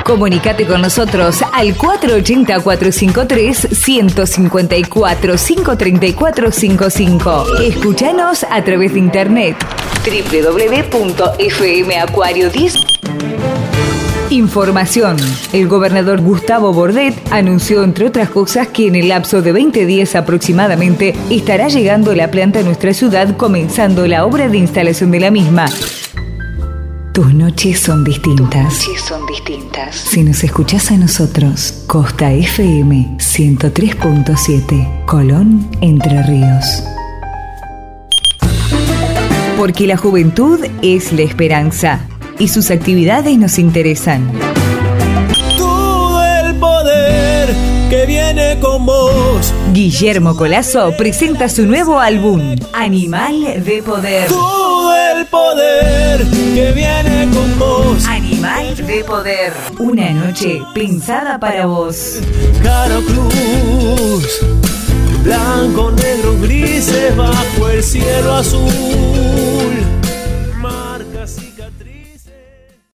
Comunicate con nosotros al 480-453-154-534-55. Escúchanos a través de internet www.fmacuario10. Información. El gobernador Gustavo Bordet anunció, entre otras cosas, que en el lapso de 20 días aproximadamente estará llegando la planta a nuestra ciudad, comenzando la obra de instalación de la misma. Tus noches son distintas. Si nos escuchás a nosotros, Costa FM 103.7, Colón, Entre Ríos. Porque la juventud es la esperanza y sus actividades nos interesan. Todo el poder que viene con vos. Guillermo Colazo presenta su nuevo álbum, Animal de Poder. Todo el poder que viene con vos. Animal de Poder. Una noche pensada para vos. Cara cruz, blanco, negro, grises bajo el cielo azul.